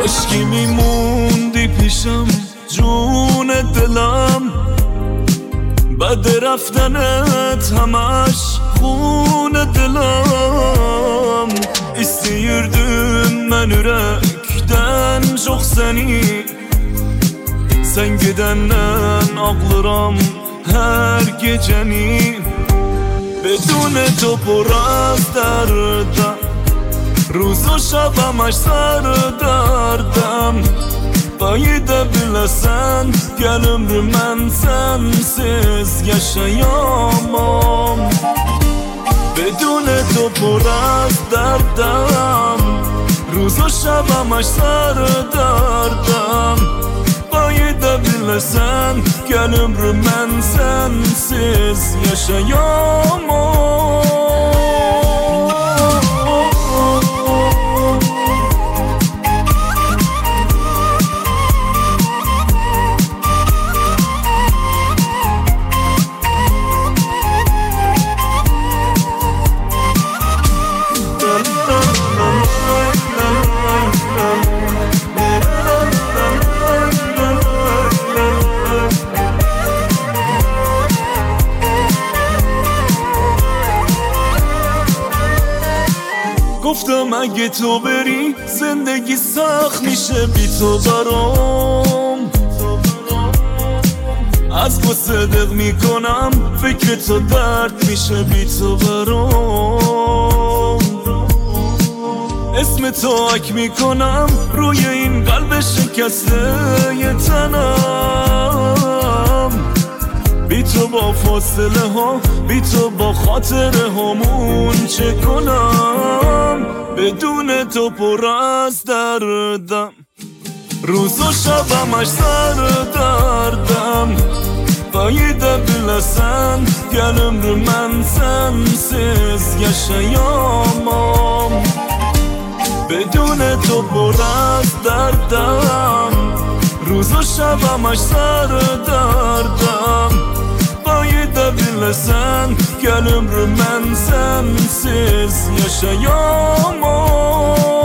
کاشکی میموندی پیشم جون دلم، بعد رفتنت همش خون dılım. İsteyirdim ben yürekten çok seni, sen gidenden ağlarım her geceni. بدون تو پر از دردم، روز و شبمش سر دردم. باید bilesen gel ömrüm ben sensiz yaşayamam. بدون تو پر از دردم، روز و شبمش سر دردم. باید bilesen gel ömrüm ben sensiz yaşayamam. گفتم اگه تو بری زندگی سخت میشه بی تو برام. از تو صدق میکنم فکر تو درد میشه بی تو برام. اسم تو حک میکنم روی این قلب شکسته ی تنم. بی تو با فاصله ها، بی تو با خاطره هامون چه کنم. بدون تو پر از دردم، روز و شبمش سر دردم. باید bilesen gel ömrüm ben sensiz yaşayamam. بدون تو پر از دردم، روز و شبمش سر دردم. باید bilesen gel ömrüm ben sensiz yaşayamam.